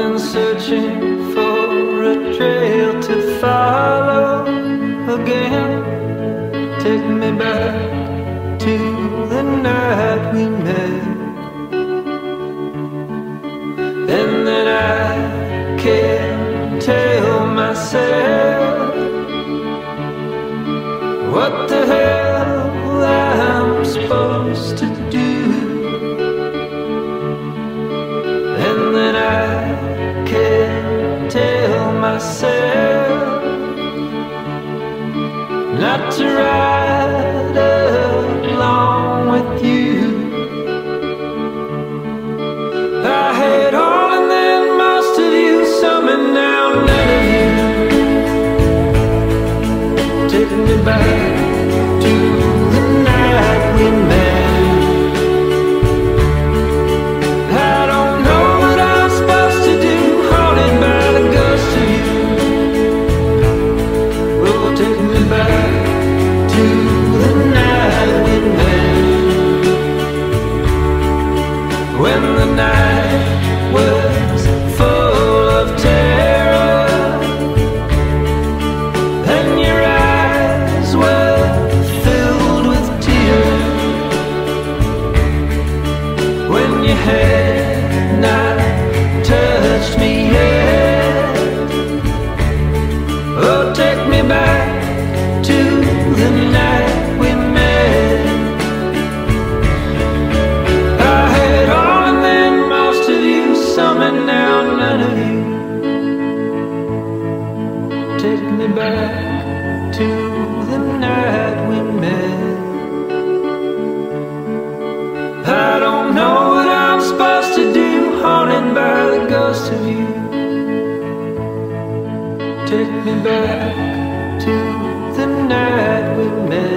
been searching for a trail to follow again. Take me back to the night we met, and then I can't tell myself what the hell I'm supposed to do. And then I can't tell myself not to ride along with you. I had all and then most of you, some and now none of you. Take me back to the night we met. I don't know what I'm supposed to do, haunted by the ghost of you. Oh, take me back to the night we met, when the night was full of terror and your eyes were filled with tears, when you had not touched me yet. Oh, take me back to the night we met. I had all and then most of you, some and now none of you. Take me back to the night we met. I don't know what I'm supposed to do, haunted by the ghost of you. Take me back to the night we met.